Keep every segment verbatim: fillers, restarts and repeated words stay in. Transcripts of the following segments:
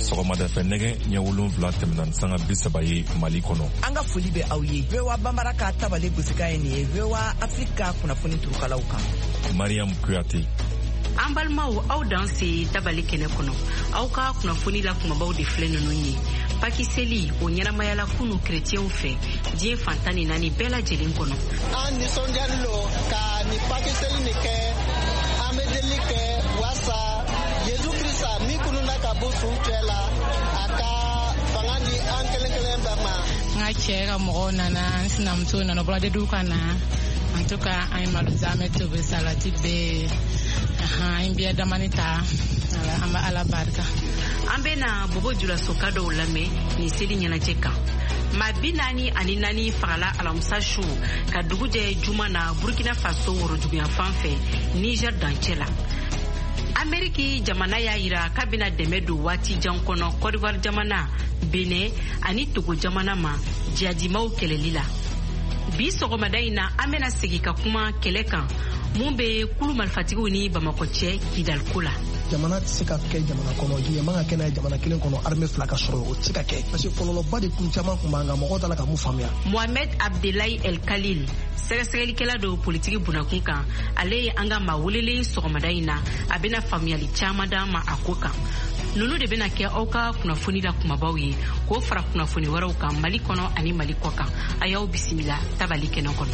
sɔgɔmada fɛ nɛgɛ ɲɛ wolonwula tɛmɛna sanga bi saba ye Mali kɔnɔ. An ka foli bɛ aw ye. V O A Bambara ka tabale gosika ye nin ye V O A Afrika kunnafoni turukalaw kan. Mariam Kuyate. An balimaw aw dan se tabali kɛnɛ kɔnɔ. Aw ka kunnafoni la kumabaw de filɛ ninnu ye. Paki seli o ɲɛnamayala kunu chrétienw fɛ diɲɛ fantan ni naani bɛɛ lajɛlen kɔnɔ. An nisɔndiyalen lo ka ni paki seli ni kɛ an bɛ deli kɛ wasa Yesu Krista min kununa ka bɔ su cɛ la a ka fanga di an kelen kelen bɛɛ ma. N ka cɛ ka mɔgɔw nana an sinamuso nana bɔra du ka na en tout cas an ye malo zamɛ tobi salati bɛ an biya damani ta an bɛ Ala barika. An bɛna Bobo Julaso ka dɔw lamɛn nin seli ɲɛnajɛ kan. Maa bi naani ani naani fagala alamisa su ka dugu jɛ juma na Burkina Faso woroduguyan fan fɛ Niger dancɛ la. Ameriki jamana y'a yira k'a bɛna dɛmɛ don waati jan kɔnɔ Côte d'Ivoire jamana, Benin ani Togo jamana ma jihadimaw kɛlɛli la. Bi sɔgɔmada in na an bɛna segin ka kuma kɛlɛ kan mun bɛ kulu malifatigiw ni Bamakɔ cɛ Kidal ko la. Jamana tɛ se ka kɛ jamana kɔnɔ ye man ka kɛ n'a ye jamana kelen kɔnɔ armée fila ka sɔrɔ o tɛ se ka kɛ parce que kɔlɔlɔba de kun caman kun b'an kan mɔgɔw t'a la ka mun faamuya. Mohamed Abdelaye El Khalil sɛgɛsɛgɛlikɛla do politiki bunakun kan ale ye an ka maa welelen sɔgɔmada in na a bɛna faamuyali caman d'an ma a ko kan. Nunu de bɛna kɛ aw ka kunnafoni la kumabaw ye k'o fara kunnafoni wɛrɛw kan Mali kɔnɔ ani Mali kɔ kan. A y'aw bisimila tabali kɛnɛ kɔnɔ.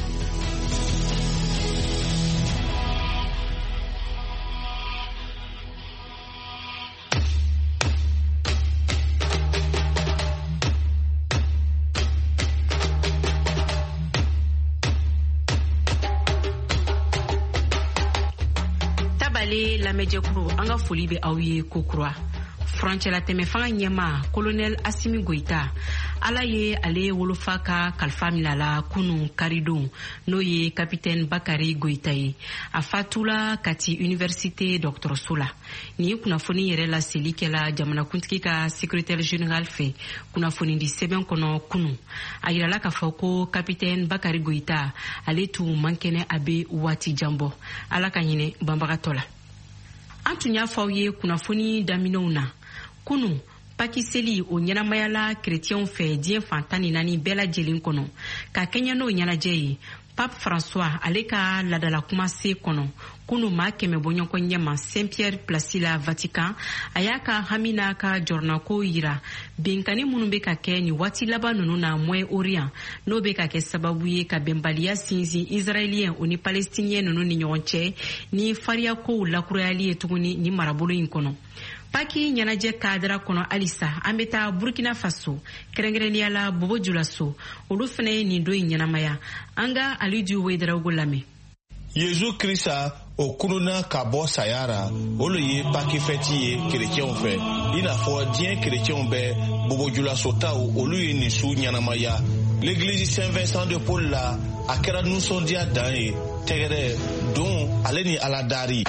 Lamɛjɛkulu an ka foli bɛ aw ye kokura. Furancɛla tɛmɛ fanga ɲɛma Colonel Assimi Goïta Ala ye ale wolofa ka kalifa minala kunu karidon n'o ye Capitaine Bakari Goïta ye. A fatula Kati Université dɔgɔtɔrɔso la. Ni ye kunnafoni yɛrɛ la seli kɛla jamanakuntigi ka secrétaire général fɛ kunnafoni di sɛbɛn kɔnɔ kunu. A yirala k'a fɔ ko Capitaine Bakari Goïta ale tun man kɛnɛ a bɛ waati jan bɔ. Ala ka ɲinɛ banbagatɔ la. An tun y'a fɔ aw ye kunnafoni daminɛw na kunu paki seli o ɲɛnamayala chrétienw fɛ diɲɛ fantan ni naani bɛɛ lajɛlen kɔnɔ ka kɛɲɛ n'o ɲɛnajɛ ye. Pape François ale ka ladala kuma se kɔnɔ kunu maa kɛmɛ bɔ ɲɔgɔn ɲɛma Saint Pierre place la Vatican a y'a ka hami n'a ka jɔrɔnako yira benkani minnu bɛ ka kɛ ni waati laban ninnu na Moyen Orient n'o bɛ ka kɛ sababu ye ka bɛnbaliya sinsin Israélien o ni Palestinien ninnu ni ɲɔgɔn cɛ ni fariyakow lakurayali ye tuguni ni marabolo in kɔnɔ. Paki ɲɛnajɛ kadira kɔnɔ halisa an bɛ taa Burkina Faso kɛrɛnkɛrɛnnenya la Bobo Julaso olu fana ye nin don in ɲɛnamaya. An ka Alidu Wederawogo lamɛn. Yesu Krista o kununa ka bɔ saya ra olu ye paki fɛti ye kerecɛnw fɛ i n'a fɔ diɲɛ kerecɛnw bɛɛ Bobo Julaso taw olu ye nin su ɲɛnamaya. L'église Saint-Vincent de Paul la a kɛra nisɔndiya dan ye tɛgɛrɛ don ale ni Ala dari.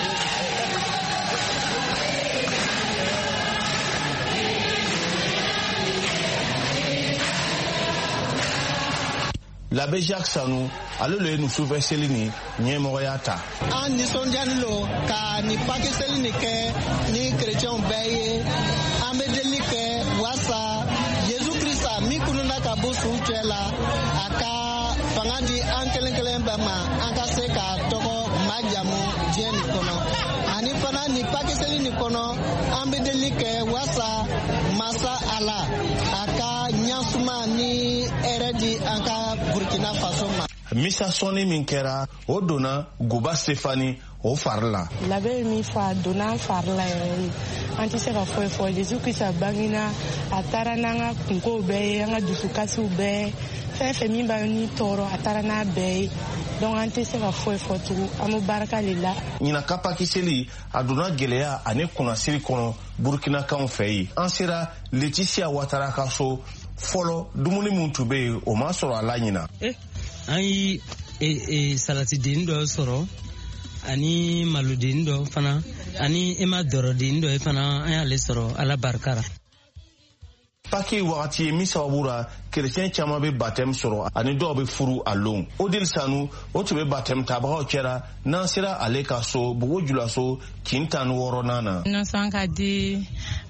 L'abbé Jacques Sanou ale le nu sufɛ seli ni ɲɛmɔgɔya ta. An nisɔndiyalen lo ka ni paki seli ni kɛ ni chrétienw bɛɛ ye an bɛ deli kɛ wasa Yesu Krista min kununa ka bɔ su cɛ la a ka fanga di an kelen kelen bɛɛ ma an ka se ka tɔgɔ majamu diɲɛ nin kɔnɔ ani fana ni paki seli nin kɔnɔ an bɛ deli kɛ wasa masa Ala a ka ɲasuma ni hɛrɛ di an ka Burkina Faso ma. Misa sɔnni min kɛra o donna Guba Stefani o fari la. Labɛn ye min fɔ a donna an fari la yɛrɛ ye an tɛ se ka foyi fɔ Jesu Krista bangena a taara n'an ka kunkow bɛɛ ye an ka dusukasiw bɛɛ fɛn fɛn min b'a ni tɔɔrɔ a taara n'a bɛɛ ye donc an tɛ se ka foyi fɔ tugun an bɛ barika de la. Ɲinan ka paki seli a donna gɛlɛya ani kunnasiri kɔnɔ Burukinakanw fɛ yen. An sera Laetitia Ouattara ka so fɔlɔ dumuni min tun bɛ yen o ma sɔrɔ a la ɲinan. An ye salati den dɔ sɔrɔ ani malo den dɔ fana ani ema dɔrɔ den dɔ fana an y'ale sɔrɔ Ala barika la. Paki wagati ye min sababu la kerecɛn caman bɛ baptême sɔrɔ ani dɔw bɛ furu a lon. Odile Sanu o tun bɛ baptême tabagaw cɛla n'an sera ale ka so Bobo Julaso kin tan ni wɔɔrɔnan na. Nasɔn ka di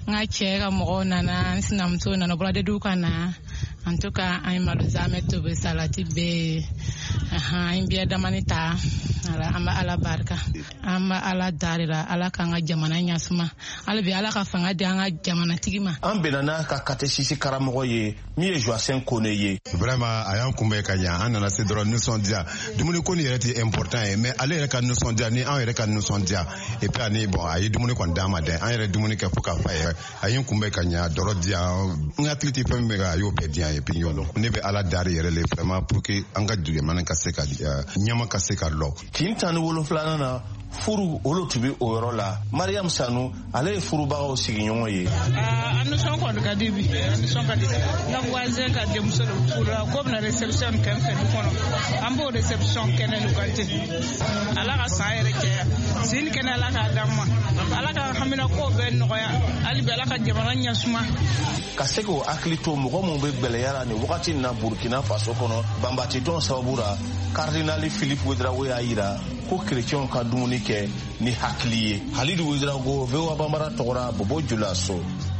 nga cɛ ka mɔgɔw nana, n sinamuso nana bɔra de du kana. En tout cas, an malo zame to be salati be. Aha, in biya damani ta. Ala amba ala barka. Amba ala darira, ala kanga jamana nyasuma. Ala bi ala ka fanga de anga jamana tigima. An benana ka katesisi karamɔgɔ ye min ye Joacin Kone ye. Vraiment a y'an kunbɛ ka ɲa, an nana se dɔrɔn nisɔndiya. Dumuni ko ni yɛrɛ tɛ important ye, mais ale yɛrɛ ka nisɔndiya ni an yɛrɛ ka nisɔndiya. Et puis ani bon a ye dumuni kɔni d'an ma dɛ, an yɛrɛ dumuni kɛ fo ka fa ye. A y'an kunbɛ ka ɲa, dɔrɔn diya. N hakili tɛ fɛn min bɛ ka a y'o bɛɛ diya ye puis yɔlɔ. Ne bɛ ala dari yɛrɛ le vraiment pour que an ka jamana ka se ka ɲɛma ka se ka lɔ. Kin tan ni wolonwula na furu olu tun bɛ o yɔrɔ la. Mariam Sanu ale ye furubagaw sigiɲɔgɔn ye. An nisɔn kɔni ka di bi, an nisɔn ka di. N ka voisin ka denmuso de furula ko bɛna reception kɛ n fɛ du kɔnɔ. An b'o reception kɛnɛ nu kan ten. Ala ka san yɛrɛ caya. Sini kɛnɛ ala k'a d'an ma. Ala ka hamina ko bɛɛ nɔgɔya. Hali bi ala ka jamana ɲɛsuma. Ka se k'o hakili to mɔgɔ minnu bɛ gbɛlɛya ni wagati in na Burkina Faso kɔnɔ banbatitɔn sababu la Cardinal Philippe Ouedraogo y'a yira ko chrétiens ka dumuni kɛ ni hakili ye. Halidu Ouedraogo V O A Bambara tɔgɔra Bobo Julaso.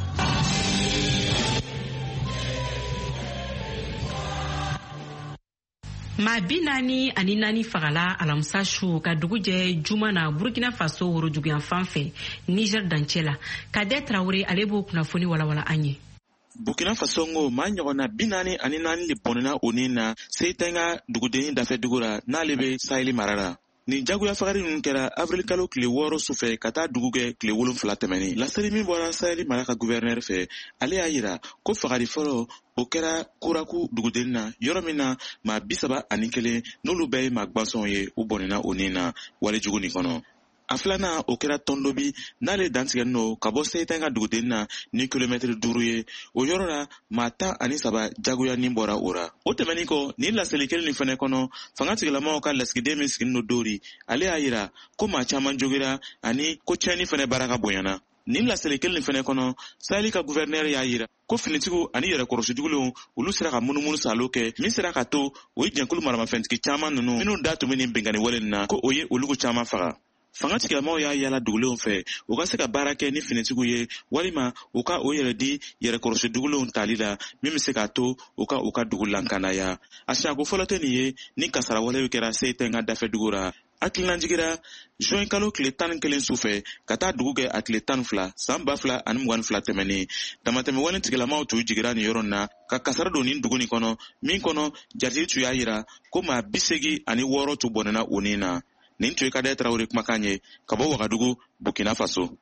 maa bi naani ani naani fagala alamisa su ka dugu jɛ juma na Burkina Faso worojuguyan fan fɛ Niger dancɛ la. Kadɛ Traoré ale b'o kunnafoni walawala an ye. Burkina Faso ngo maa ɲɔgɔnna bi naani ani naani le bɔnɛna o ni na Seyita ka duguden dafɛ dugu la n'ale bɛ Saheli mara la. Ni jagoya fagari ninnu kɛra avril kalo tile wɔɔrɔ sufɛ ka taa dugu kɛ tile wolonfila tɛmɛni. Laseli min bɔra Saheli mara ka gouverneur fɛ ale y'a yira ko fagari fɔlɔ o kɛra Kuraku duguden na yɔrɔ min na maa bi saba ani kelen n'olu bɛɛ ye maa gbansɔnw ye u bɔnɛna o ni na walejugu nin kɔnɔ. A filanan o kɛra Tɔndobi n'ale dantigɛlen no ka bɔ Seyita ka duguden na ni kilomɛtiri duuru ye. O yɔrɔ la maa tan ani saba jagoya nin bɔra o ra. O tɛmɛnin kɔ ni laseli kelen nin fɛnɛ kɔnɔ fanga tigilamɔgɔw ka lasigiden min sigilen no Dori ale y'a yira ko maa caman jogira ani ko tiɲɛni fɛnɛ baara ka bonyana. Nin laseli kelen nin fɛnɛ kɔnɔ Saheli ka gouverneur y'a yira ko finitigiw ani yɛrɛkɔrɔsijugulenw olu sera ka munumunu salo kɛ min sera ka to o ye jɛnkulu maramafɛntigi caman ninnu minnu da tun bɛ nin bɛnkanni wale nin na ko o ye olugu caman faga. Fanga tigilamɔgɔw y'a yala dugulenw fɛ u ka se ka baara kɛ ni finitigiw ye walima u ka o yɛrɛ di yɛrɛkɔrɔsijugulenw tali la min bɛ se k'a to u ka u ka dugu lankanaya. A siyako fɔlɔ tɛ nin ye ni kasarawalew kɛra Seyita ka dafɛ dugu ra. Hakilina jigira juin kalo tile tan ni kelen sufɛ ka taa dugu kɛ a tile tan ni fila san ba fila ani mugan ni fila tɛmɛnen. Damatɛmɛ wale tigilamɔgɔw tun jigira nin yɔrɔ na ka kasara don nin dugu nin kɔnɔ min kɔnɔ jatigi tun y'a yira ko maa bi segin ani wɔɔrɔ tun bɔnɛna o nin na. Nin tun ye Kadɛ Traoré kumakan ye ka bɔ Wagadugu, Burkina Faso.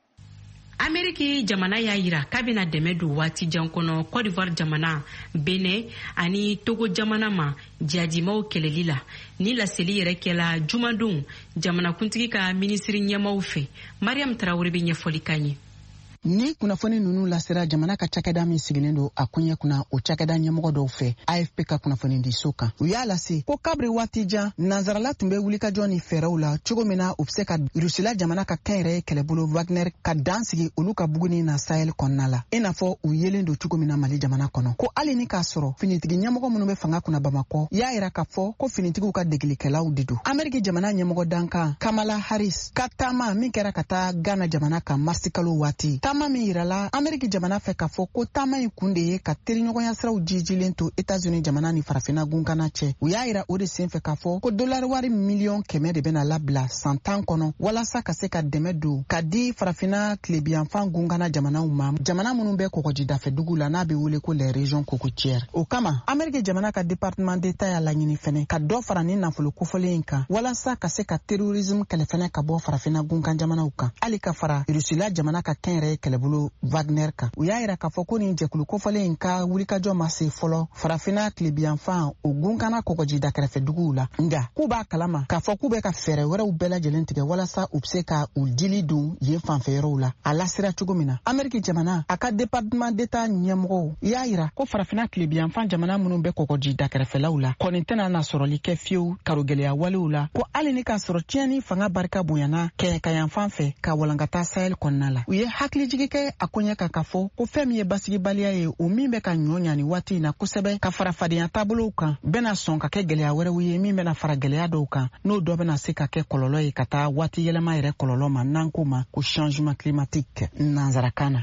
Ameriki jamana y'a yira k'a bɛna dɛmɛ don waati jan kɔnɔ Côte d'Ivoire jamana, Benin ani Togo jamana ma jihadimaw kɛlɛli la. Ni laseli yɛrɛ kɛla jumadon jamanakuntigi ka minisiri ɲɛmaw fɛ. Mariam Traoré bɛ ɲɛfɔli kan ye. Ni kunnafoni nunu lasera jamana ka cakɛda min sigilen don a koɲɛ kunna o cakɛda ɲɛmɔgɔ dɔw fɛ A F P ka kunnafoni di so kan. U y'a lase ko kabiri waati jan nanzarala tun bɛ wulikajɔ ni fɛɛrɛw la cogo min na u bɛ se ka Rusila jamana ka kɛn yɛrɛ kɛlɛbolo Wagner ka dan sigi olu ka buguni na Sahel kɔnɔna la. I n'a fɔ u yelen don cogo min na Mali jamana kɔnɔ. Ko hali ni k'a sɔrɔ finitigi ɲɛmɔgɔ minnu bɛ fanga kunna Bamakɔ y'a yira k'a fɔ ko finitigiw ka degelikɛlaw de don. Ameriki jamana ɲɛmɔgɔ dankan Kamala Harris ka taama min kɛra ka taa Ghana jamana kan marisi kalo waati. Taama min yirala Ameriki jamana fɛ k'a fɔ ko taama in kun de ye ka teriɲɔgɔnya siraw jijilen to Etats-Unis jamana ni farafina gunkana cɛ. U y'a yira o de sen fɛ k'a fɔ ko dolari wari miliyɔn kɛmɛ de bɛna labila san tan kɔnɔ walasa ka se ka dɛmɛ don ka di farafina tilebiyanfan gunkana jamanaw ma jamana minnu bɛ kɔgɔji dafɛ dugu la n'a bɛ wele ko les régions cocotières. O kama Ameriki jamana ka département d'État y'a laɲini fɛnɛ ka dɔ fara ni nafolo kofɔlen in kan walasa ka se ka terrorisme kɛlɛ fɛnɛ ka bɔ farafina gunkan jamanaw kan hali ka fara Rusila jamana ka kɛn yɛrɛ kɛlɛbolo Wagner kan. U y'a yira k'a fɔ ko nin jɛkulu kofɔlen in ka wulikajɔ ma se fɔlɔ farafina tilebiyanfan o gunkana kɔgɔji da kɛrɛfɛ duguw la nga k'u b'a kalama k'a fɔ k'u bɛ ka fɛɛrɛ wɛrɛw bɛɛ lajɛlen tigɛ walasa u bɛ se ka u dili don yen fanfɛ yɔrɔw la a lasira cogo min na. Ameriki jamana a ka département d'État ɲɛmɔgɔw y'a yira ko farafina tilebiyanfan jamana minnu bɛ kɔgɔji da kɛrɛfɛlaw la kɔni tɛna na sɔrɔli kɛ fiyewu karogɛlɛya walew la ko hali ni k'a sɔrɔ tiɲɛni fanga barika bonyana kɛɲɛkayanfan fɛ ka walankata Sahel kɔnɔna la. U ye hakilijigi kɛ a koɲɛ kan k'a fɔ ko fɛn min ye basigibaliya ye o min bɛ ka ɲɔ ɲa ni waati in na kosɛbɛ ka fara fadenya taabolow kan bɛna sɔn ka kɛ gɛlɛya wɛrɛw ye min bɛna fara gɛlɛya dɔw kan n'o dɔ bɛna se ka kɛ kɔlɔlɔ ye ka taa waati yɛlɛma yɛrɛ kɔlɔlɔ ma n'an ko ma ko changement climatique nanzarakan na.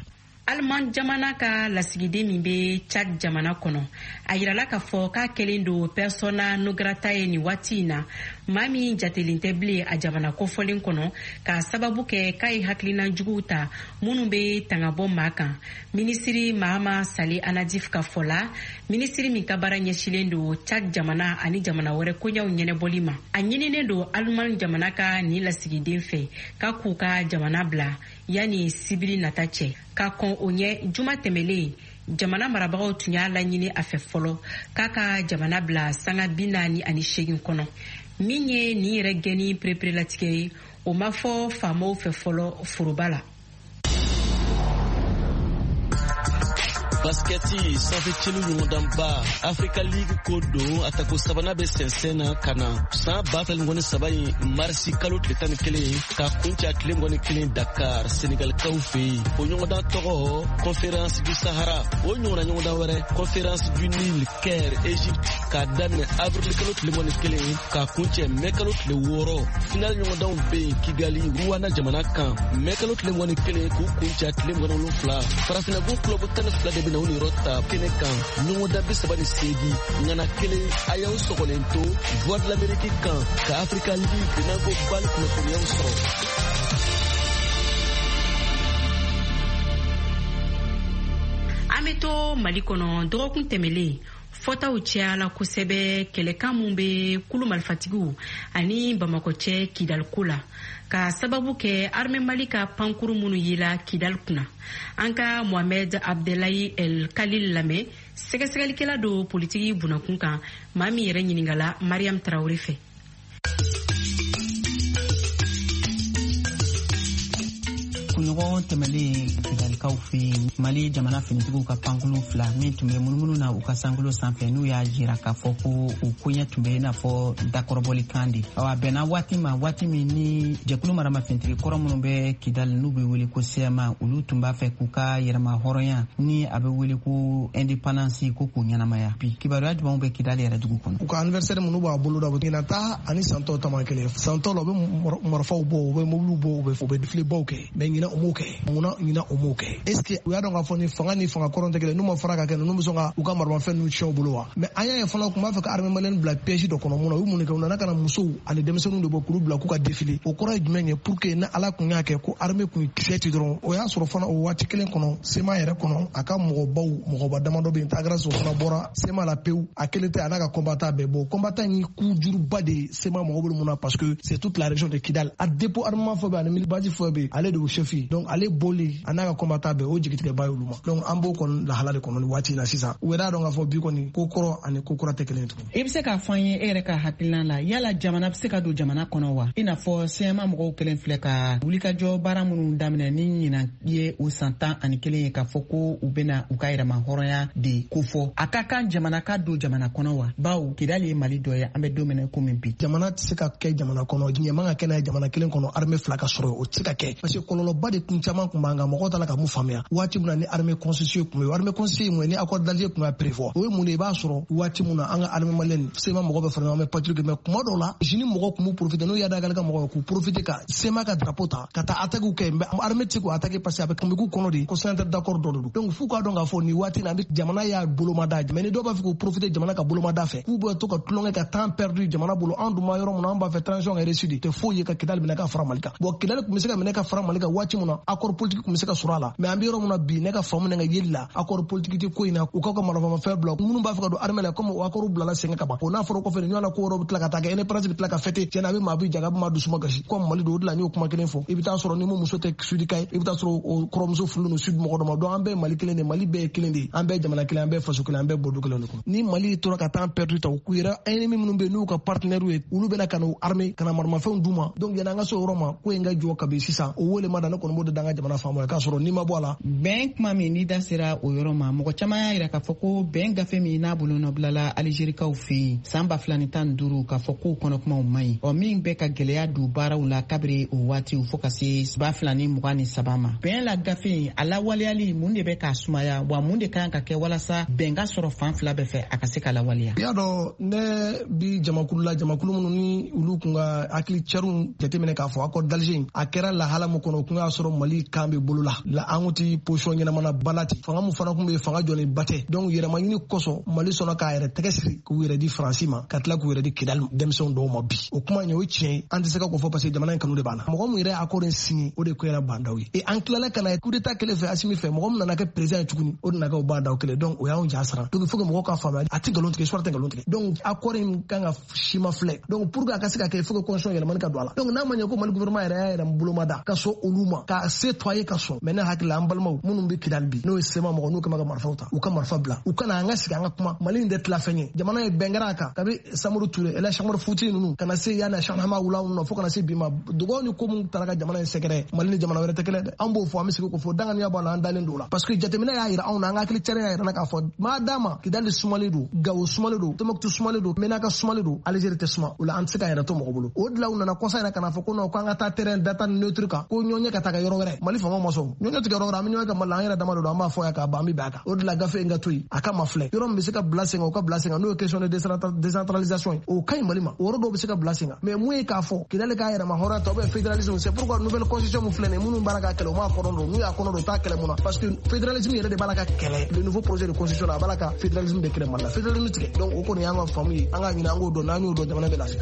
Alman jamana ka lasigiden min be Chad jamana kono a yirala ka fɔ k'a kelen do persona non grata ye ni waati na maa min jatelin tɛ bilen a jamana kofɔlen kɔnɔ ka sababu kɛ k'a ye hakilina juguw ta minnu be tangabɔ maa kan. Minisiri Mahama Sali Anadif ka fɔ la minisiri min ka baara ɲɛsilen do Chad jamana ani jamana wɛrɛ koɲɛw ɲɛnɛbɔli ma. A ɲininen do Alman jamana ka ni lasigiden fɛ ka k'u ka jamana bila yani sibiri nata cɛ. Ka kɔn o ɲɛ juma tɛmɛlen jamana marabagaw tun y'a laɲini a fɛ fɔlɔ k'a ka jamana bila sanga bi naani ani segin kɔnɔ. Min ye nin yɛrɛ gɛni pereperelatigɛ ye o ma fɔ faamaw fɛ fɔlɔ foroba la. Basketi sanfɛ celu ɲɔgɔndanba Africa League ko don a tako sabana bɛ sɛnsɛn na ka na san ba fila ni nkɔni saba in marisi kalo tile tan ni kelen ka kunca tile nkɔni kelen Dakar Senegalikaw fɛ yen. O ɲɔgɔndan tɔgɔ Conférence du Sahara. O ɲɔgɔnna ɲɔgɔndan wɛrɛ Conférence du Nil Caire Égypte k'a daminɛ avril kalo tile nkɔni kelen ka kuncɛ mai kalo tile wɔɔrɔ. Final ɲɔgɔndanw bɛ yen Kigali Rwanda jamana kan mai kalo tile nkɔni kelen k'u kunca tile nkɔni wolonfila. Farafinnabu club tan ni fila de bɛ na ni rota kene kan ɲɔgɔndan bi saba ni seegin ŋana kelen a y'aw sɔgɔlen to Voix de l'Amérique kan ka Africa League n'an ko bali kunnafoniyaw sɔrɔ. An bɛ to Mali kɔnɔ dɔgɔkun tɛmɛlen fɔtaw cɛyala kosɛbɛ kɛlɛkan mun bɛ kulu marifatigiw ani Bamakɔ cɛ Kidal ko la ka sababu kɛ armée Mali ka pankuru minnu yela Kidal kunna. An ka Mohamed Abdelayi El Khalil lamɛn sɛgɛsɛgɛlikɛla do politiki bunakun kan maa min yɛrɛ ɲiningala Mariam Traoré fɛ. kunɲɔgɔn tɛmɛlen Kidalikaw fɛ Mali jamana finitigiw ka pankulu fila min tun bɛ munumunu na u ka sankolo sanfɛ n'u y'a jira k'a fɔ ko u koɲɛ tun bɛ i n'a fɔ dakɔrɔbɔli kan de. A bɛnna waati ma waati min ni jɛkulu marama finitigi kɔrɔ minnu bɛ Kidal n'u bɛ wele ko C M A olu tun b'a fɛ k'u ka yɛrɛma hɔrɔnya ni a bɛ wele ko indépendance ko k'u ɲɛnamaya. Bi kibaruya jumɛnw bɛ Kidal yɛrɛ dugu kɔnɔ. U ka anniversaire minnu b'a bolo da bɛ taa ani santɔ tama kelen santɔ la u bɛ marifaw bɔ u bɛ mobiliw bɔ u bɛ défilébaw kɛ mais ɲina o m'o kɛ munna ɲina o m'o kɛ est ce que u y'a dɔn k'a fɔ ni fanga ni fanga kɔrɔ tɛ kelen n'u ma fara ka kɛ ninnu bɛ sɔn ka u ka maramafɛn ninnu tiɲɛ u bolo wa mais an y'a ye fana u tun b'a fɛ ka armée malienne bila piège dɔ kɔnɔ mun na u mun de kɛ u nana ka na musow ani denmisɛnninw de bɔ k'olu bila k'u ka défilé o kɔrɔ ye jumɛn ye pour que ni ala tun y'a kɛ ko armée tun kisɛ ci dɔrɔn o y'a sɔrɔ fana o waati kelen kɔnɔ sema yɛrɛ kɔnɔ a ka mɔgɔbaw mɔgɔba damadɔ bɛ yen Tagrasi o fana bɔra sema la pewu a kelen tɛ a n'a ka combattant bɛɛ bɔ combattant ye kujuruba de ye sema mɔgɔ bolo mun na parce que c'est toute la région de Kidal a dépôt armement fɔ bɛ ani milibasi fɔ bɛ ale de y'o chef ye donc ale bɔli a n'a ka combattant bɛɛ o jigitigɛba ye olu ma donc an b'o kɔni lahala de kɔnɔ ni waati in na sisan u yɛrɛ y'a dɔn k'a fɔ bi kɔni ko kɔrɔ ani ko kura tɛ kelen tugun. I bɛ se k'a fɔ an ye e yɛrɛ ka hakilina la yala jamana bɛ se ka don jamana kɔnɔ wa i n'a fɔ C M A mɔgɔw kelen filɛ ka wulikajɔ baara minnu daminɛ ni ɲinan ye o san tan ani kelen ye k'a fɔ ko u bɛna u ka yɛrɛma hɔrɔnya de ko fɔ a ka kan jamana ka don jamana kɔnɔ wa bawo Kidal ye Mali dɔ ye an bɛ don min na komi bi. Jamana tɛ se ka kɛ jamana kɔnɔ diɲɛ man ka kɛ n'a ye jamana kelen kɔnɔ armée fila ka sɔrɔ o tɛ se ka kɛ parce que kɔlɔlɔba de kun caman kun b'an kan mɔgɔw t'a la ka mun faamuya waati min na ni armée constituée kun bɛ yen armée constituée mun ye ni accord d'Alger kun b'a prévoir o ye mun de i b'a sɔrɔ waati min na an ka armée malienne C M A mɔgɔ bɛ fara ɲɔgɔn kan patriote mais kuma dɔw la jeunes mɔgɔw kun b'u profiter n'u y'a da ka mɔgɔw k'u profiter ka C M A ka drapeau ta ka taa attaque kɛ mais armée tɛ se k'o attaquer parce que a bɛ kunbɛku kɔnɔ de ko signature d'accord dɔ de don donc f'u k'a dɔn k'a fɔ nin waati in na jamana y'a bolomada mais ni dɔw b'a fɛ k'u profiter jamana ka bolomada fɛ k'u bɛ to ka tulonkɛ ka temps perdu jamana bolo an dun ma yɔrɔ min na an b'a fɛ transition ka réussir tɛ foyi ye ka Kidal minɛ ka fara Mali kan bon Kidal kun bɛ se ka minɛ ka fara Mali kan waati min na accord politique kun bɛ se ka sɔrɔ a la mais an bɛ yɔrɔ min na bi ne ka faamu ne ka yeli la accord politique tɛ ko in na u k'aw ka marifamafɛn bila minnu b'a fɛ ka don armée la comme o accord bilala sen ka ban o n'a fɔra kɔfɛ nin ɲɔgɔnna ko wɛrɛw bɛ tila ka taa kɛ indépendance bɛ tila ka fêter tiɲɛ na a bɛ maa bɛ jaga a bɛ maa dusuma gasi comme Mali don o de la n y'o kuma kelen fɔ i bɛ taa sɔrɔ ni mun muso tɛ sud ka ye i bɛ taa sɔrɔ o kɔrɔmuso furulen don sud mɔgɔ dɔ ma donc an bɛɛ ye Mali kelen de Mali bɛɛ ye kelen de an bɛɛ ye jamana kelen an bɛɛ ye faso kelen an bɛɛ ye bɔdu kelen de kɔnɔ ni Mali tora ka temps perdu ta u k'u yɛrɛ ennemi minnu bɛ yen n'u ka partenaires ye olu bɛna ka na armée ka na maramafɛnw d'u ma donc yanni an ka se o yɔrɔ ma ko in ka jɔ kabi sisan o wele ma da ne kɔni b'o de da an ka jamana faama ye k'a sɔrɔ n'i ma bɔ a la. Bɛn kuma min n'i da sera o yɔrɔ ma mɔgɔ caman y'a jira k'a fɔ ko bɛn gafe min n'a bolo nɔ bilala Alizerikaw fɛ yen san ba fila ni tan ni duuru k'a fɔ k'o kɔnɔkumaw man ɲi ɔ min bɛ ka gɛlɛya don baaraw la kabiri o waatiw fo ka se ba fila ni mugan ni saba ma bɛn la gafe in a lawaleyali mun de bɛ k'a sumaya wa mun de kan ka kɛ walasa bɛn ka sɔrɔ fan fila bɛɛ fɛ a ka se ka lawaleya. I y'a dɔn ne bi jamakulu la jamakulu minnu ni olu kun ka hakili cɛriw jateminɛ k'a fɔ accord d'Alger a kɛra lahala min kɔnɔ o kun y'a sɔrɔ sɔrɔ Mali kan bɛ bolo la la an ko ti position ɲɛnamana balati fanga mun fana kun bɛ fanga jɔlen batɛ donc yɛrɛma ɲini kɔsɔn Mali sɔnna k'a yɛrɛ tɛgɛ siri k'u yɛrɛ di Faransi ma ka tila k'u yɛrɛ di Kidali denmisɛnw dɔw ma bi o kuma ɲɛ o tiɲɛ an tɛ se ka ko fɔ parce que jamana in kanu de b'an na mɔgɔ min yɛrɛ accord in signé o de ko yɛrɛ bandaw ye et an tilala ka na coup d'état kɛlɛ fɛ Asimi fɛ mɔgɔ min nana kɛ président tuguni o de nana kɛ o bandaw kɛlɛ donc o y'anw ja sara donc il faut que mɔgɔw ka faamuya a tɛ nkalon tigɛ soit tɛ nkalon tigɛ donc accord in kan ka sima filɛ donc pour que a ka se ka kɛ il faut que constitution yɛlɛmani ka don a la donc n'a ma ɲɛ ko Mali gouvernement yɛrɛ y'a yɛrɛ bolo ma da ka sɔn olu ma ka se to a ye ka sɔn mais ne hakili la an balimaw minnu bɛ Kidali bi n'o ye sema mɔgɔ n'u kama ka marifaw ta u ka marifa bila u kana an ka sigi an ka kuma Mali in tɛ tila fɛn ye jamana ye bɛn kɛra a kan kabi Samori Ture Ela Chamar Fouti ninnu kana se yanni Cheikh Ahmad Wula ninnu fo kana se bi ma dogo ni ko mun taara ka jamana in sɛgɛrɛ Mali ni jamana wɛrɛ tɛ kelen dɛ an b'o fɔ an bɛ sigi k'o fɔ danganiya b'a la an dalen don o la parce que jateminɛ y'a jira anw na an ka hakili cɛrɛ y'a jira k'a fɔ maa d'a ma Kidali sumalen don Gawo sumalen don Tombouctou sumalen don Menaka sumalen don Algérie tɛ suma o la an tɛ se ka yɛrɛ to mɔgɔ bolo o de la u nana conseil na kana fɔ ko non k'an ka taa terrain data neutre kan ko ɲɔɲɛ ka taa ka yɔrɔ wɛrɛ Mali fanga ma sɔn ɲɔɲɛ tigɛ yɔrɔ wɛrɛ an bɛ ɲɔɲɛ ka Mali la an yɛrɛ dama de don an b'a fɔ yan k'a ban an bɛ bɛn a kan o de la gafe in ka to yen a ka ma filɛ yɔrɔ min bɛ se ka bila sen kan o ka bila sen kan n'o ye question de décentralisation ye o ka ɲi Mali ma o yɔrɔ dɔw bɛ se ka bila sen kan mais mun ye k'a fɔ Kidali k'a yɛrɛ ma hɔrɔnya ta ou bien fédéralisme c'est pourquoi nouvelle constitution mun filɛ nin ye minnu b'a la ka kɛlɛ o m'a kɔnɔ don n'u y'a kɔnɔ don u t'a kɛlɛ mun na parce que fédéralisme yɛrɛ de b'a la ka kɛlɛ le nouveau projet de constitution a b'a la ka fédéralisme de kɛlɛ Mali la fédéralisme tigɛ donc o kɔni y'an ka faamu ye an ka ɲini an k'o dɔn n'an y'o dɔn jamana bɛ lafiya.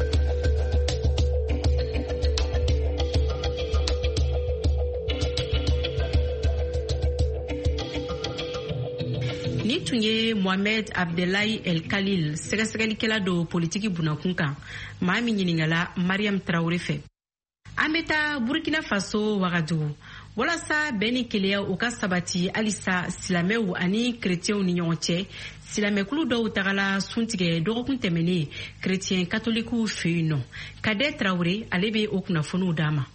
Ni tun ye Mohamed Abdelahi El Khalil sɛgɛsɛgɛlikɛla do politiki bunakun kan maa min ɲiningala Mariam Traoré fɛ. An bɛ taa Burkina Faso Wagadugu walasa bɛn ni keleya u ka sabati halisa silamɛw ani kerecɛnw ni ɲɔgɔn cɛ silamɛkulu dɔw tagala suntigɛ dɔgɔkun tɛmɛnen kerecɛn katolikiw fɛ yen nɔ. Kadɛ Traoré ale bɛ o kunnafoniw d'a ma.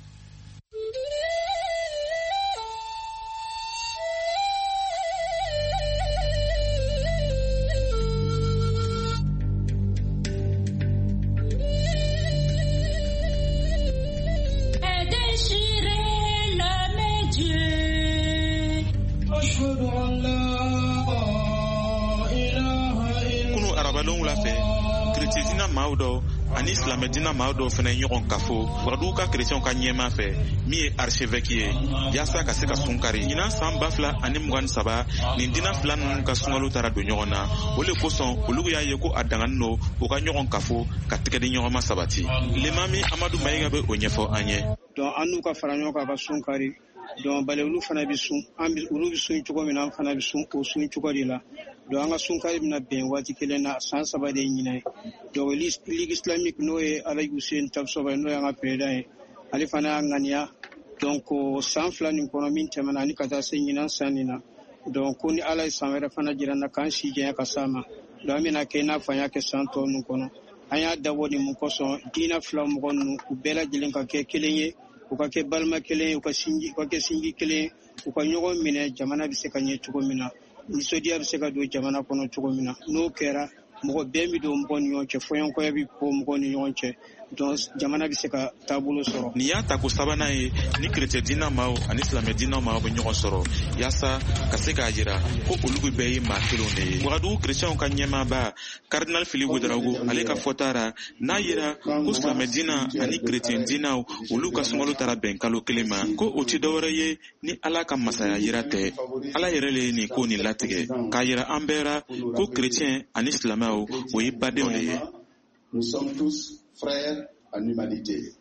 Ani silamɛdina maa dɔw fana ɲɔgɔn kafo Wagadugu ka kerecɛnw ka ɲɛma fɛ min ye archevêque ye yaasa ka se ka sunkari ɲinan san ba fila ani mugan ni saba nin dina fila ninnu ka sunkalo taara don ɲɔgɔn na o le kosɔn olu y'a ye ko a danganin don u ka ɲɔgɔn kafo ka tɛgɛdi ɲɔgɔn ma sabati limami Amadu Mayiga bɛ o ɲɛfɔ an ye donc an n'u ka fara ɲɔgɔn kan ka sunkari donc bale olu fana bɛ sun an olu bɛ sun cogo min na an fana bɛ sun o sun cogo de la donc an ka sunkari bɛna bɛn waati kelen na san saba de ye ɲinan ye donc ligue islamique n'o ye Alaji Hussein Tabsoba n'o y'an ka président ye ale fana y'a ŋaniya donc san fila nin kɔnɔ min tɛmɛna ani ka taa se ɲinan san nin na donc ko ni Ala ye san wɛrɛ fana jira na k'an si jɛnya ka s'a ma donc an bɛna kɛ i n'a fɔ an y'a kɛ san tɔ ninnu kɔnɔ an y'a dabɔ nin mun kosɔn diinɛ fila mɔgɔ ninnu u bɛɛ lajɛlen ka kɛ kelen ye u ka kɛ balima kelen ye u ka sinji u ka kɛ sinji kelen ye u ka ɲɔgɔn minɛ jamana bɛ se ka ɲɛ cogo min na nisɔndiya bɛ se ka don jamana kɔnɔ cogo min na n'o kɛra mɔgɔ bɛn bɛ don mɔgɔ ni ɲɔgɔn cɛ fɔɲɔgɔnkɔya bɛ bɔ mɔgɔ ni ɲɔgɔn cɛ donc jamana bɛ se ka taabolo sɔrɔ. Nin y'a ta ko sabanan ye ni kerecɛn diinɛ maaw ani silamɛ diinɛ maaw bɛ ɲɔgɔn sɔrɔ yaasa ka se k'a jira ko olu bɛɛ ye maa kelenw de ye. Wagadugu kerecɛnw ka ɲɛmaaba Cardinal Philippe Ouedraogo ale ka fɔta ra n'a yira ko silamɛ diinɛ ani kerecɛn diinɛw olu ka sunkalo taara bɛn kalo kelen ma ko o tɛ dɔwɛrɛ ye ni Ala ka masaya yira tɛ Ala yɛrɛ le ye nin ko nin latigɛ k'a yira an bɛɛ ra ko kerecɛn ani silamɛw o ye badenw de ye. Nous sommes tous frères en humanité.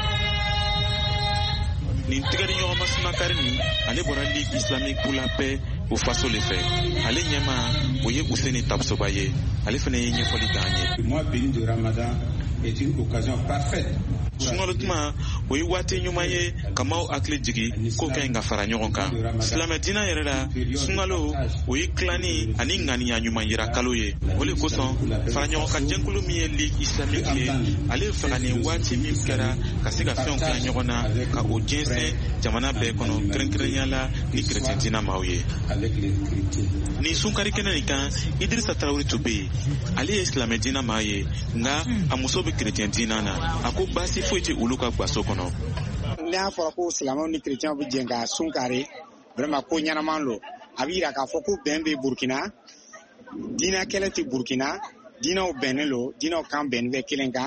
Nin tigɛdi ɲɔgɔn masumakari nin ale bɔra Ligue islamique pour la paix o faso le fɛ ale ɲɛma o ye Hussein Tabsoba ye ale fana ye ɲɛfɔli k'an ye. Le mois béni de Ramadan est une occasion parfaite. Sunkalo tuma o ye waati ɲuman ye ka maaw hakili jigi ko ka ɲi ka fara ɲɔgɔn kan silamɛ diinɛ yɛrɛ la sunkalo o ye tilani ani ŋaniya ɲuman yira kalo ye o le kosɔn fara ɲɔgɔn kan jɛnkulu min ye Ligue islamique ye ale bɛ fɛ ka nin waati min kɛra ka se ka fɛnw kɛ ɲɔgɔn na ka o jɛnsɛn jamana bɛɛ kɔnɔ kɛrɛnkɛrɛnya la ni kerecɛn diinɛ maaw ye. Nin sunkari kɛnɛ nin kan Idrissa Traoré tun bɛ yen ale ye silamɛ diinɛ maa ye nka a muso bɛ kerecɛn diinɛ na a ko baasi foyi tɛ olu ka gaso kɔnɔ. N'a fɔra ko silamɛw ni kerecɛnw bɛ jɛn ka sunkari vraiment ko ɲɛnaman don a bɛ yira k'a fɔ ko bɛn bɛ Burkina diinɛ kɛlɛ tɛ Burkina diinɛw bɛnnen don diinɛw kan bɛnnen bɛ kelen kan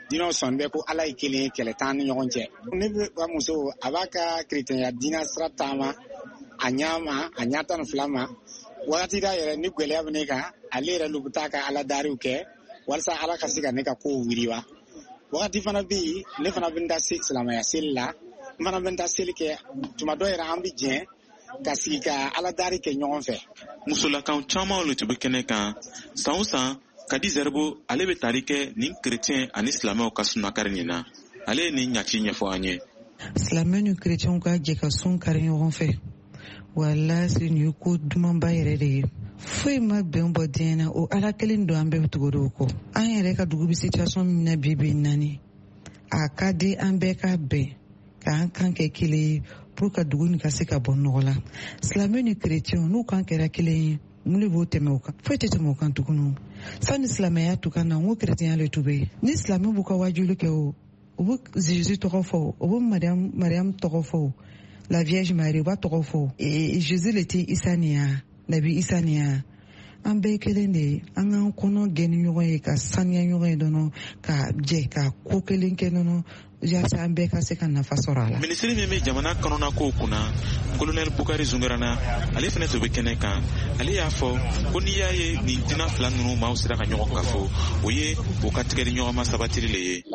dinaw sɔn bɛ ko ala ye kelen ye kɛlɛ t'an ni ɲɔgɔn cɛ ne ka muso a b'a ka keretɛnya diinɛ sira taama a ɲa ma a ɲa tan ni fila ma wagati da yɛrɛ ni gwɛlɛya bɛ ne kan ale yɛrɛ lu bɛ taa ka ala dariw kɛ walasa ala ka se ka ne ka kow wiriwa wagati fana bɛ yen ne fana bɛ n da silamɛya seli la n fana bɛ n da seli kɛ tuma dɔ yɛrɛ an bɛ jɛn ka sigi ka ala dari kɛ ɲɔgɔn fɛ. Musolakaw caman olu tun bɛ kɛnɛ kan san o san Kadi Zerbo ale bɛ tari kɛ nin keretɛn ani silamɛw ka sunakari nin na ale ye nin ɲaci ɲɛfɔ an ye. Silamɛ ni keretɛnw ka jɛ ka sun kari ɲɔgɔn fɛ walahi nin ye ko dumanba yɛrɛ de ye. Foyi ma bɛn bɔ diɲɛ na o ala kelen don an bɛɛ bɛ tugu o kɔ. An yɛrɛ ka dugu bɛ situation min na bi bi naani a ka di an bɛɛ ka bɛn k'an kan kɛ kelen ye pour que dugu nin ka se ka bɔ nɔgɔ la. Silamɛ ni keretɛnw n'u kan kɛra kelen ye mun de b'o tɛmɛ o kan foyi tɛ tɛmɛ o kan tuguni. Sani silamɛya tu ka na n ko keretɛnya le tu bɛ yen ni silamɛ b'u ka wajuli kɛ o u bɛ Jésus tɔgɔ fɔ o bɛ Mariam Mariam tɔgɔ fɔ la Vierge Marie u b'a tɔgɔ fɔ Jésus le tɛ Isa nin ya Nabi Isa nin ya an bɛɛ kelen de ye an k'an kɔnɔ gɛn ni ɲɔgɔn ye ka saniya ɲɔgɔn ye dɔrɔn ka jɛ ka ko kelen kɛ dɔrɔn yaasa an bɛɛ ka se ka nafa sɔrɔ a la. Minisiri min bɛ jamana kɔnɔna kow kunna Colonel Bukari Zungarana ale fana tun bɛ kɛnɛ kan ale y'a fɔ ko n'i y'a ye nin diina fila ninnu maaw sera ka ɲɔgɔn kafo o ye o ka tigɛ ni ɲɔgɔn ma sabatiri le ye.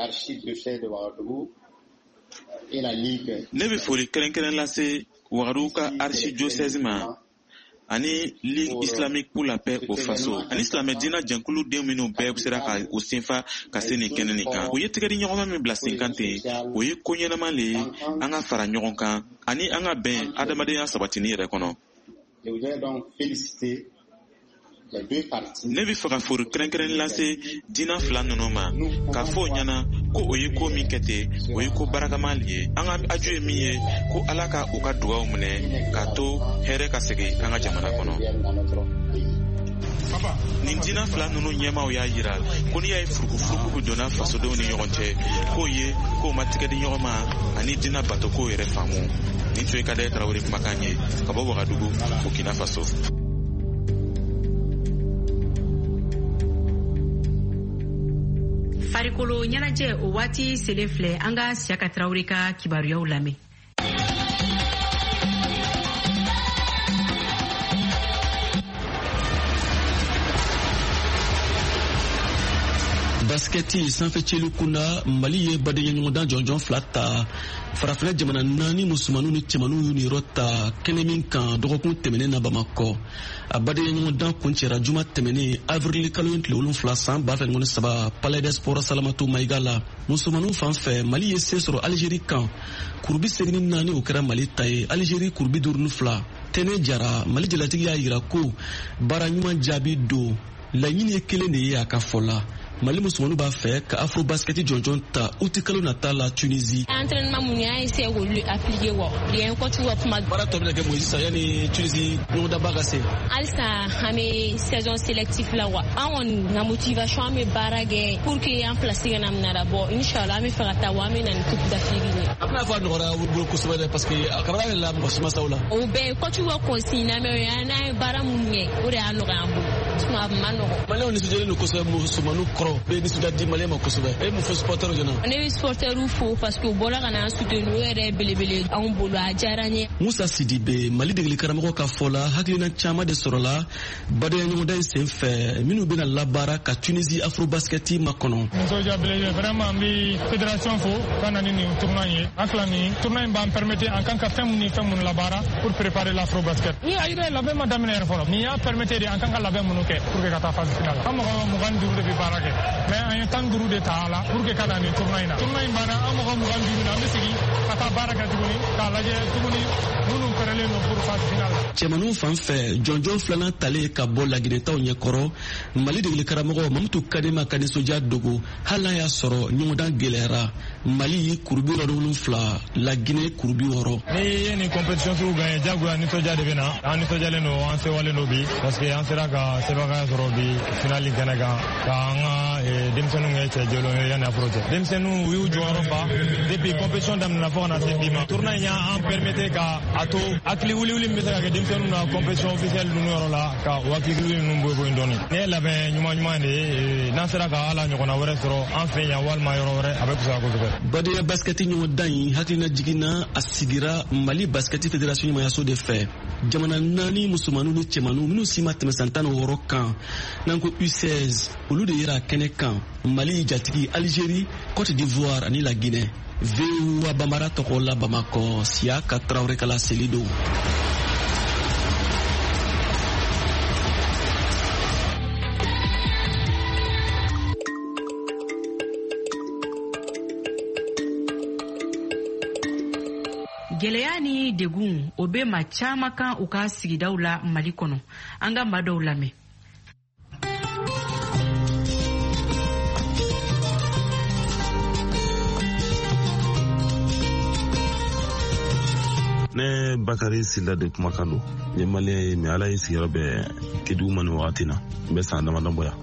Ne bɛ foli kɛrɛnkɛrɛn lase Wagadugu ka archidiocèse ma ani Ligue islamique pour la paix au faso ani silamɛ diina jɛnkulu den minnu bɛɛ sera ka o senfa ka se nin kɛnɛ nin kan o ye tigɛdi ɲɔgɔnma min bila sen kan ten o ye ko ɲɛnama le ye an ka fara ɲɔgɔn kan ani an ka bɛn adamadenya sabatini yɛrɛ kɔnɔ. Ne bɛ fɛ ka fori kɛrɛnkɛrɛn lase diina fila ninnu ma k'a fɔ o ɲɛna ko o ye ko min kɛ ten o ye ko barakama le ye an ka aju ye min ye ko ala ka u ka dugaw minɛ k'a to hɛrɛ ka segin an ka jamana kɔnɔ. Nin diina fila ninnu ɲɛmaaw y'a yira ko n'i y'a ye furukufuruku bɛ donna fasodenw ni ɲɔgɔn cɛ k'o ye k'o ma tigɛ di ɲɔgɔn ma ani diina bato k'o yɛrɛ faamu. Nin tun ye Kadaye Tarawele kumakan ye ka bɔ Wagadugu Burkina Faso. Farikolo ɲɛnajɛ o waati selen filɛ an ka Siyaka Tarawele ka kibaruyaw lamɛn. Basketi sanfɛ celu kunda Mali ye badenya ɲɔgɔndan jɔnjɔn fila ta farafina jamana naani musomanninw ni cɛmanninw y'u niyɔrɔ ta kɛnɛ min kan dɔgɔkun tɛmɛnen na Bamakɔ. A badenya ɲɔgɔndan kuncɛra juma tɛmɛnen avril kalo tile wolonwula san ba fila ni saba Palais des Sports Salamatu Mayiga la. Musomanninw fan fɛ Mali ye se sɔrɔ Algérie kan kurubi segin ni naani o kɛra Mali ta ye Algérie kurubi duuru ni fila. Tɛnɛ jara Mali jɛlatigi y'a yira ko baara ɲuman jaabi don laɲini ye kelen de ye a ka fɔ la. Mali musomanninw b'a fɛ ka Afro basket jɔnjɔn ta uti kalo nata la Tunisie. Entraînement mun y'a essayer k'olu appliquer wa bien coach wa kuma. Baara tɔ bɛna kɛ mun sisan yanni Tunisie ɲɔgɔndaba ka se. Halisa an bɛ saison sélectif la wa an kɔni nka motivation an bɛ baara kɛ pour que an place kana mina la bɔ inshallah an bɛ fɛ ka taa wa an bɛ na ni coupe d'Afrique ye. A bɛna fɔ a nɔgɔra bolo kosɛbɛ dɛ parce que a kabara yɛrɛ la mɔgɔ si ma s'aw la. O bɛɛ coach wa consigne na mais n'an ye baara mun kɛ o de y'a nɔgɔya an bolo sinon a ma nɔgɔ. Maliyɛnw nisɔndiyalen don kosɛbɛ musomanninw kɔrɔ bɛɛ nisɔndiya di Maliyɛn ma kosɛbɛ. E mun fɔ supporters ɲɛna? Ne bɛ supporters fo parce que u bɔra ka n'an soutenir o yɛrɛ belebele anw bolo a diyara n ye. Musa Sidibe Mali degeli karamɔgɔ ka fɔ la hakilina caman de sɔrɔla badenya ɲɔgɔndan in sen fɛ minnu bɛna labaara ka Tunisie Afro basket makɔnɔ. Nisɔndiya belebele vraiment n bɛ fédération fo ka na ni nin tournoi ye an fila nin tournoi in b'an permettre an kan ka fɛn mun ni fɛn mun labaara pour préparer l'Afro basket. Ni a yira labɛn ma daminɛ yɛrɛ fɔlɔ mais y'a permettre de an kan ka labɛn minnu kɛ pour que ka taa phase finale la. An mɔgɔ mugan ni duuru de bɛ baara kɛ mais an ye tan ni duuru de ta a la pour que ka na nin tournoi in na. Tournoi in banna an mɔgɔ mugan ni duuru na an bɛ segin ka taa baara kɛ tuguni k'a lajɛ tuguni minnu pɛrɛlen don pour phase finale la. Cɛmanninw fan fɛ jɔnjɔn filanan talen ka bɔ laginɛtaw ɲɛkɔrɔ Mali degeli karamɔgɔ Mamutu Kadema ka nisɔndiya dogo hali n'a y'a sɔrɔ ɲɔgɔndan gɛlɛyara Mali kurubi wolonwula Laginɛ kurubi wɔɔrɔ. Ni ye nin compétition sugu gagné jagoya nisɔndiya de bɛ na an nisɔndiyalen don an sewalen don bi parce que an sera ka sɛbɛnkaya sɔrɔ bi finale kɛnɛ kan k'an ka denmisɛnninw kɛ cɛ jɔlenw ye yanni afro cɛ. Denmisɛnninw y'u jɔyɔrɔ fa depuis compétition daminɛ na fo na se bima tournoi nya en permettre ka ato akli wuli wuli mbesa ka demsenu na compétition officielle nu yoro la ka wakili wuli nu boy ndoni ne la be nyuma nyuma ne na sera ka ala nyoko na wore soro en fait ya wal ma yoro wore avec ça ko ko bade basket nyu dan hakina jigina asigira Mali Basket Fédération ya so de fait jamana nani musumanu ni chemanu minu sima temesantano woro kan nanko U seize olu de yira kene kan Mali jatigi Algérie Côte d'Ivoire ani la Guinée Veu wa Bambara tokola Bamako Siaka Traoré kala Selido Gɛlɛya ni degun o bɛ maa caman kan u ka sigidaw la Mali kɔnɔ an ka maa dɔw lamɛn. ne Bakari Sila de kumakan don ye maliyɛn ye mais ala ye sigiyɔrɔ bɛɛ Kedugu ma nin wagati na n bɛ san damadɔ bɔ yan.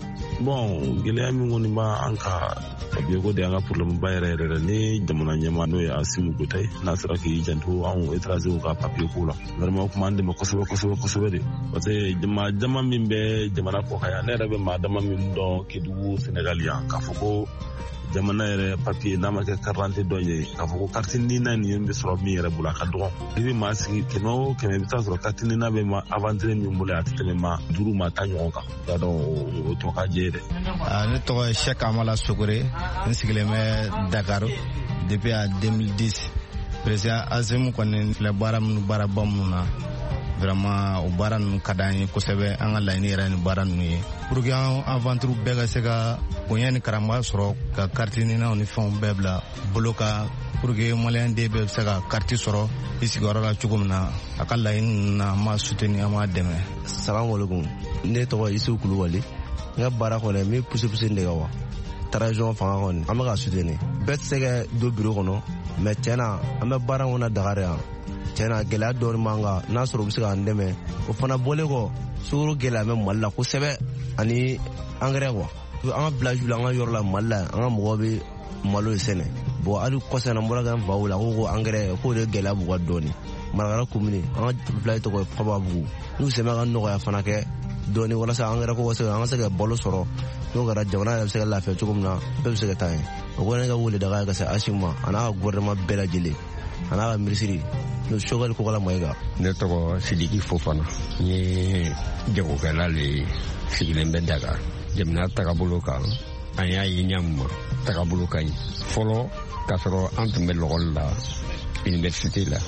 Bon gɛlɛya min kɔni b'a an ka papiye ko de an ka problème ba yɛrɛ yɛrɛ dɛ ni jamana ɲɛmaa n'o ye Asimu Goyita ye n'a sera k'i janto anw étranger ka papiye ko la vraiment o kuma an dɛmɛ kosɛbɛ kosɛbɛ kosɛbɛ de parce que jama jama min bɛ jamana kɔ kan yan ne yɛrɛ bɛ maa dama min dɔn Kedugu Sénégal yan k'a fɔ ko jamana yɛrɛ papiye n'a ma kɛ carte dɔ ye k'a fɔ ko carte nina nin bɛ sɔrɔ min yɛrɛ bolo a ka dɔgɔn i bɛ maa sigi kɛmɛ o kɛmɛ i bɛ taa sɔrɔ carte nina bɛ ma aventure min bolo a tɛ tɛmɛ maa duuru maa tan ɲɔgɔn kan i b'a dɔn o tɔ ka jɛ dɛ. Ne tɔgɔ ye Cheikh Amala Sokore n sigilen bɛ Dakar depuis a deux mille dix président Asimu kɔni filɛ baara minnu baaraba minnu na vraiment o baara ninnu ka d'an ye kosɛbɛ an ka laɲini yɛrɛ ni baara ninnu ye pour que an aventure bɛɛ ka se ka bonya ni karamɔgɔya sɔrɔ ka carte ninaw ni fɛnw bɛɛ bila bolo kan pour que maliyɛn den bɛɛ bɛ se ka carte sɔrɔ i sigiyɔrɔ la cogo min na a ka laɲini ninnu na an b'a soutenir an b'a dɛmɛ. Salamu alaikum ne tɔgɔ Isu Kulubali n ka baara kɔnɔ n bɛ pousse pousse de ka wa transition fanga kɔni an bɛ ka soutenir bɛɛ tɛ se ka don bureau kɔnɔ mais tiɲɛna an bɛ baara kɔnɔ Dakar yan tiɲɛna gɛlɛya dɔɔni b'an kan n'a sɔrɔ u bɛ se k'an dɛmɛ o fana bɔlen kɔ sukaro gɛlɛya bɛ Mali la kosɛbɛ ani engrais quoi an ka village la an ka yɔrɔ la Mali la an ka mɔgɔw bɛ malo sɛnɛ bon hali kɔsan na n bɔra ka n faw la ko ko engrais k'o de gɛlɛya b'u kan dɔɔni Marakara commune an ka village tɔgɔ ye Fababugu n'u sɛmɛ ka nɔgɔya fana kɛ dɔɔni walasa engrais ko ka an ka se ka balo sɔrɔ n'o kɛra jamana yɛrɛ bɛ se ka lafiya cogo min na bɛɛ bɛ se ka taa yen o kɔni ne ka wele daga ye ka se Asimu ma a n'a ka gouvernement bɛɛ lajɛlen a n'a ka minisiri n'o Sogɛli Kokala Mayiga. Ne tɔgɔ Sidiki Fofana n ye jagokɛla le sigilen bɛ Dakar jamana tagabolo kan an y'a ye ɲamu ma tagabolo ka ɲi fɔlɔ k'a sɔrɔ an tun bɛ lɔgɔli la université la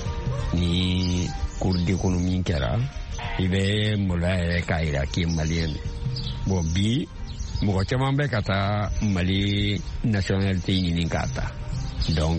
ni cours d'économie kɛra i bɛ maloya yɛrɛ k'a jira k'i ye maliyɛn de bon bi mɔgɔ caman bɛ ka taa Mali nationalité ɲini k'a ta donc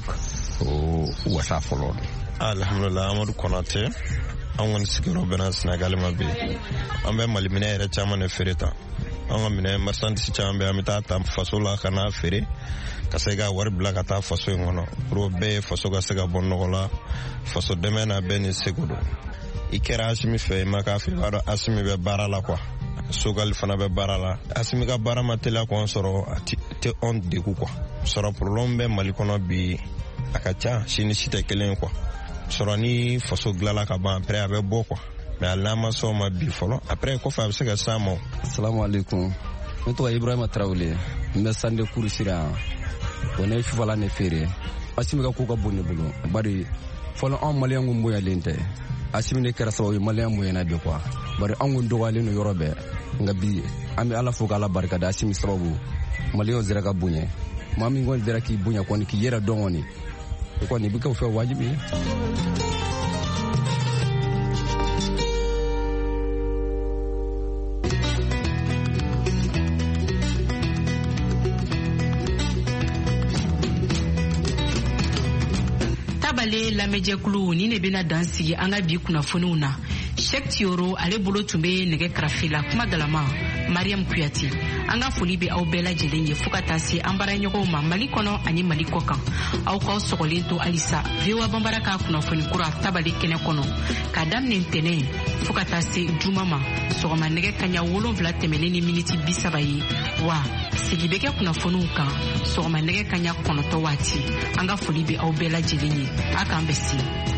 o wasa fɔlɔ de. Alhamdulillah Amadu Konate an kɔni sigiyɔrɔ bɛnna Sénégal ma bi an bɛ Mali minɛ yɛrɛ caman de feere ta an ka minɛ marchandise caman bɛ an bɛ taa ta faso la ka n'a feere ka se ka wari bila ka taa faso in kɔnɔ pour bɛɛ ye faso ka se ka bɔ nɔgɔ la faso dɛmɛ na bɛɛ ni seko don i kɛra Asimi fɛ i ma k'a fɛ i b'a dɔn Asimi bɛ baara la quoi Sogɛli fana bɛ baara la Asimi ka baara ma teliya k'an sɔrɔ a tɛ anw degun quoi sɔrɔ problème bɛ Mali kɔnɔ bi a ka ca si ni si tɛ kelen ye quoi sɔrɔ ni faso dilanla ka ban après a bɛ bɔ quoi mais hali n'a ma sɔn ma bi fɔlɔ après kɔfɛ a bɛ se ka s'a ma. Salamu alaikum ne tɔgɔ Ibrahima Tarawele n bɛ Sande Kuru Sira bon ne ye fifala ne feere Asimi ka ko ka bon ne bolo bari fɔlɔ anw maliyɛn kun bonyalen tɛ Asimi ne kɛra sababu ye maliyɛn bonyana bi quoi bari anw kun dɔgɔyalen don yɔrɔ bɛɛ nka bi an bɛ Ala fo k'Ala barikada Asimi sababu maliyɛnw sera ka bonya maa min kɔni sera k'i bonya kɔni k'i yɛrɛ dɔn kɔni o kɔni bɛ kɛ o fɛ wajibi ye. Tabale lamɛjɛkulu ni ne bɛna dan sigi an ka bi kunnafoniw na Cheikh Tiyoro ale bolo tun bɛ nɛgɛ karafe la kuma galama Mariam Kuyati. An ka foli bɛ aw bɛɛ lajɛlen ye fo ka taa se an baaraɲɔgɔnw ma Mali kɔnɔ ani Mali kɔ kan. Aw k'aw sɔgɔlen to halisa V O A Banbara ka kunnafoni kura tabali kɛnɛ kɔnɔ k'a daminɛ ntɛnɛn fo ka taa se juma ma sɔgɔma nɛgɛ kaɲa wolonwula tɛmɛlen ni miniti bi saba ye wa segi bɛ kɛ kunnafoniw kan sɔgɔma nɛgɛ kaɲa kɔnɔntɔn waati. An ka foli bɛ aw bɛɛ lajɛlen ye a k'an bɛ se.